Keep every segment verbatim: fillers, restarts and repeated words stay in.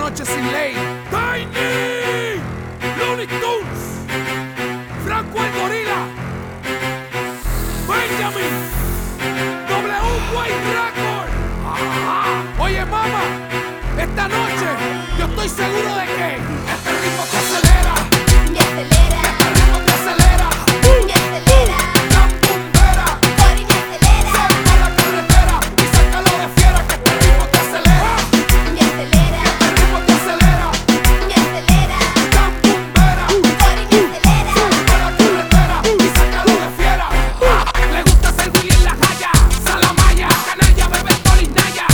noche sin ley. Tiny, Looney Tunes, Franco el Gorila, Benjamin, W White Record. Ajá. Oye mama, esta noche yo estoy seguro de que este ritmo te acelera. Me acelera, Este ritmo te acelera. me acelera, La bombera, Cori me acelera, saca la carretera y sácalo de fiera que este ritmo te acelera. me acelera, Este ritmo te acelera. me acelera, La bombera, Cori me acelera, saca la carretera y sácalo de fiera. Le gusta ser Willy en la raya, Salamaya, canalla, bebé, tolinaya.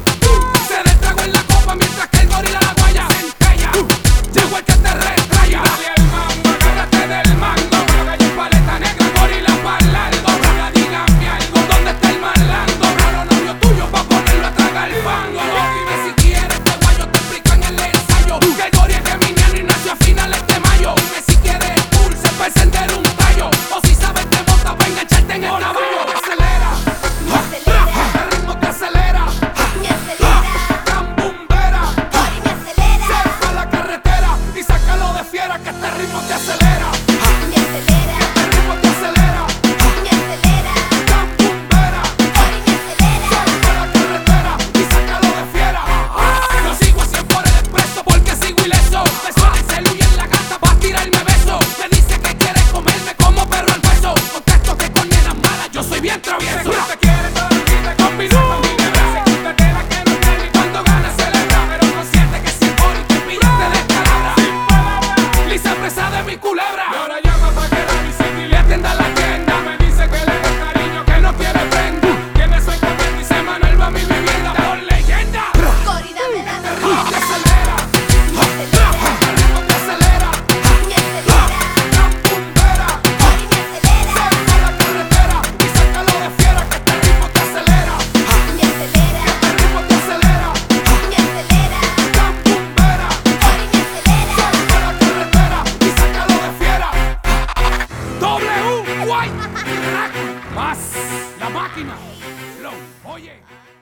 Se le tragó en la copa mientras que el gorila la guaya. Centella, llegó el que te retraya. Dale al mambo, agárrate del mango. Gallo paleta negra, gorila pa'l largo. Ahora dígame algo, ¿dónde está el malandro? Raro novio tuyo pa' ponerlo a tragar el fango. Dime si quieres, este guayo te explico en el ensayo. Que el gori es geminiano y nació a finales de mayo. Dime si quieres pulse pa' encender un tallo. O si sabes te botas pa' engancharte en el caballo. Te acelera, me acelera, el ritmo te acelera. me acelera, Cambumbera, Cori me acelera, sepa la carretera y sácalo de fiera que este ritmo te acelera. me acelera, Este ritmo te acelera. me acelera, Cambumbera, Cori me acelera, sepa la carretera y sácalo de fiera. Yo sigo a cien por el expreso porque sigo ileso. Me suena el celu y en la gata pa' tirarme beso. Me dice que quiere comerme como perro al peso. Contesto que con nenas malas yo soy bien travieso. Te quiere toda la vida con mi con mi nebra. Se quita de la que no tiene y cuando gana celebra. Pero consciente que si el boli te pilla te descalabra. Lisa presa de mi culebra. Y ahora llama pa' que la visite y le atienda la tienda. Me dice que le dé cariño, que no quiere prenda. Que me soy corriendo y se Manuel va a mi vivienda por leyenda. Cori dame la El ritmo te acelera. me acelera, El ritmo te acelera. me acelera, Cambumbera, Cori me acelera, sepa la carretera y sácalo de fiera que este ritmo te acelera. me acelera, Este ritmo te acelera. me acelera, Cambumbera, Cori me acelera. sepa la carretera y sácalo de fiera. W White Record. Más la máquina. Flow. Oye.